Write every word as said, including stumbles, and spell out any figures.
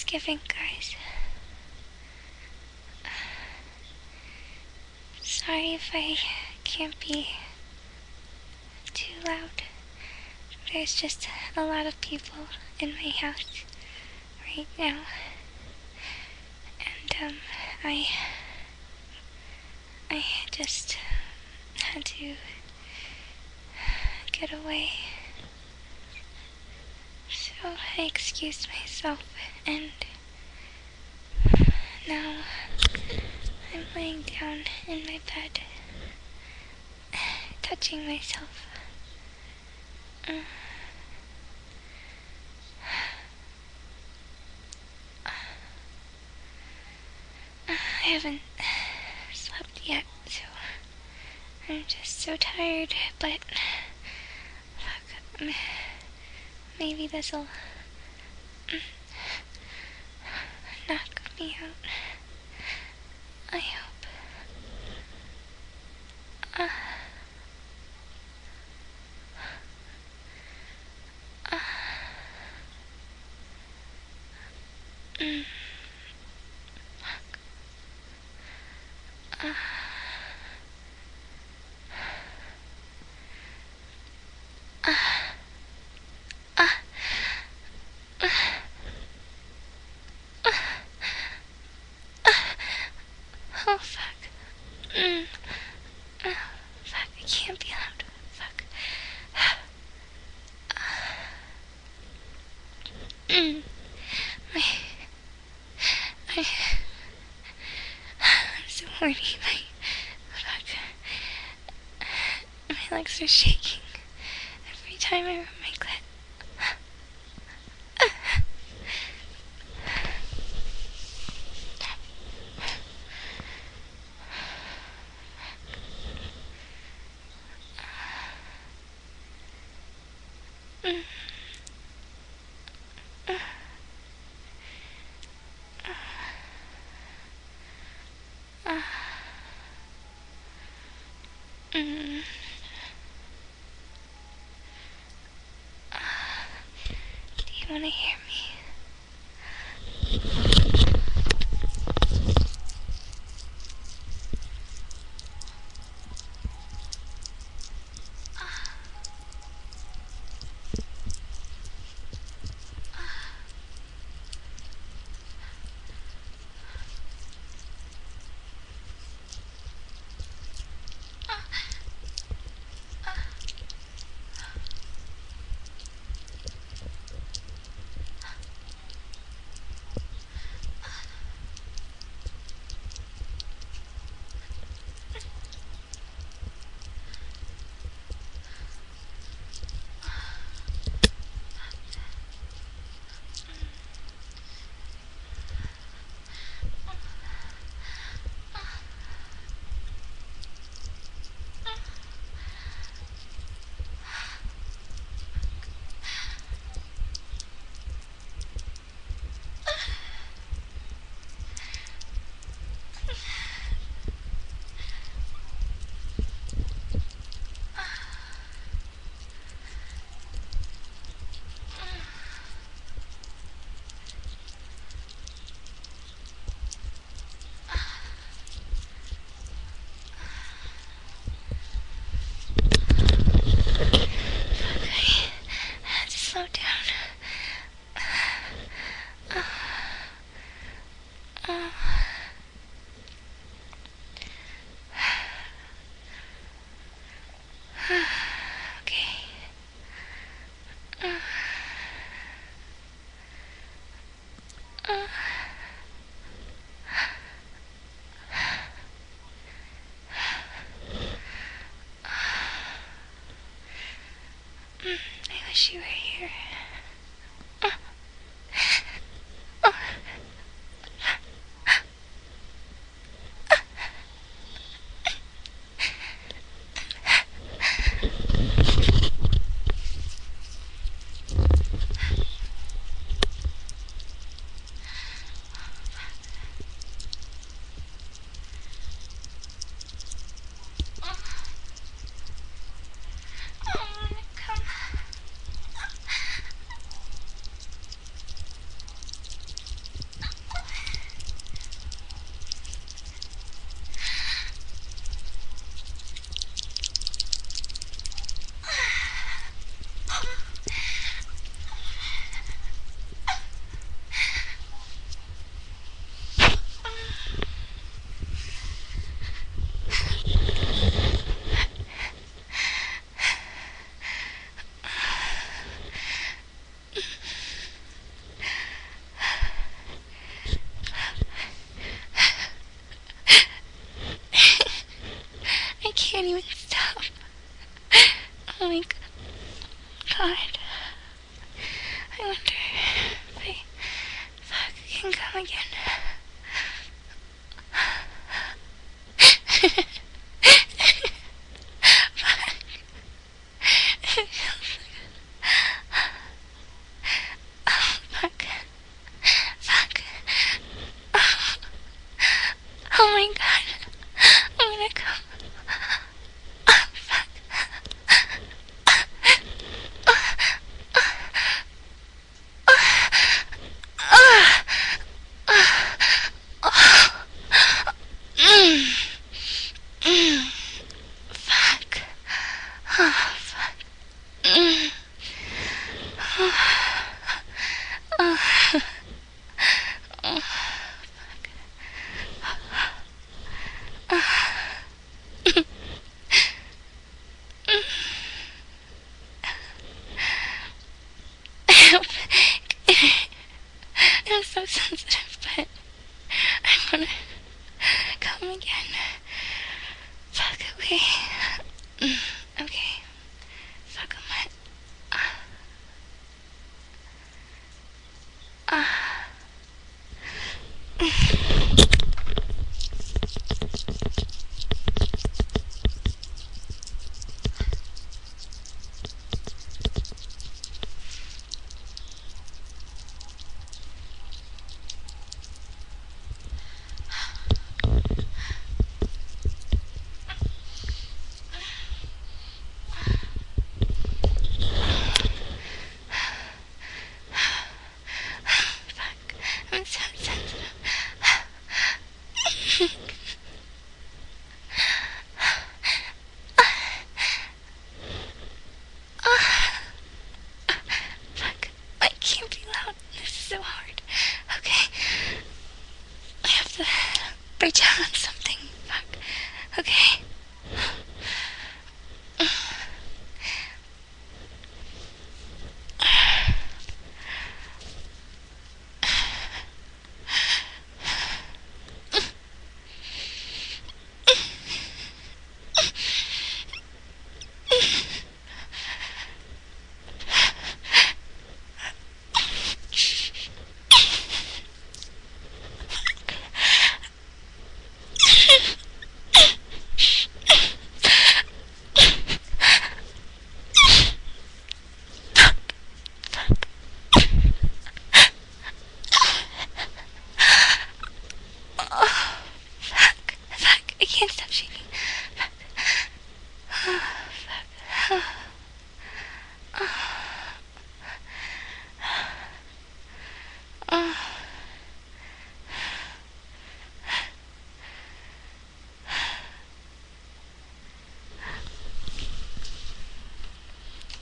Thanksgiving, guys. Sorry if I can't be too loud. There's just a lot of people in my house right now. And, um, I... I just had to get away. So I excused myself, and now I'm laying down in my bed, touching myself. Uh, I haven't slept yet, so I'm just so tired, but fuck, maybe this'll knock me out. I hope. Uh, uh, mm, fuck. Uh, uh, uh, uh, uh, uh, oh fuck. Mm, oh, fuck, I can't be loud. Fuck. Mm, my, I, I'm so horny. My, fuck. My legs are shaking every time I rub my clit. Mm. Uh, mm. Uh, do you want to hear me? Slow down. Uh, uh, okay. Uh, uh, I wish you were here. Uh, uh, God. I wonder if I, if I can come again. Fuck. It feels so good. Oh, fuck. Fuck. Oh, oh my God. I'm gonna come. Oh, fuck. Mm. Mm. Fuck. Oh, fuck. Mm. Oh.